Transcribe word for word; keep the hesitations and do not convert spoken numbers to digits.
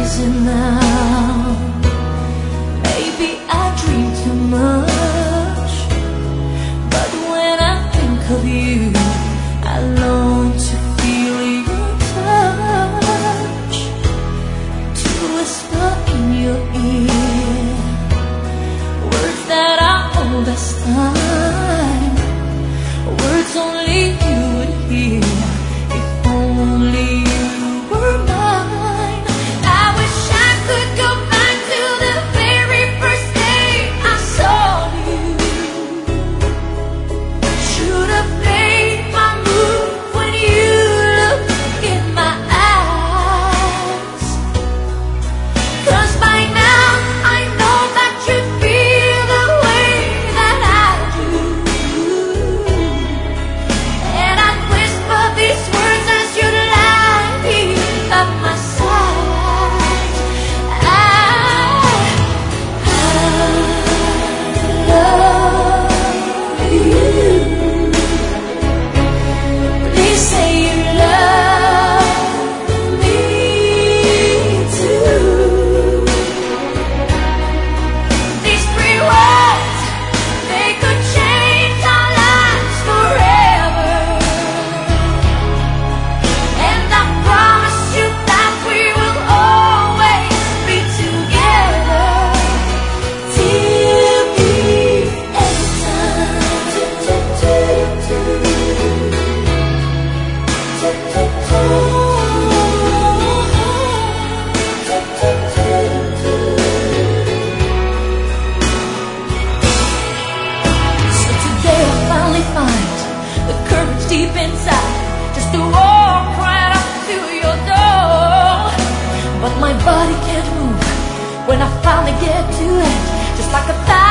crazy now. Maybe I dream too much, but when I think of you, I long to feel your touch, to whisper in your ear words that are old as time, words only you would hear if only you were mine. I wish I could go back to the very first day I saw you. Should have played my move when you looked in my eyes, 'cause by now I know that you feel the way that I do, and I'd whisper these words as you lie here at my side. I, I love you. Please say you love me too. These three words, they could change our lives forever, and I promise you that we will always be together till the end of time. So today I finally find the courage deep inside just to walk right up to your door. But my body can't move when I finally get to it, just like a thousand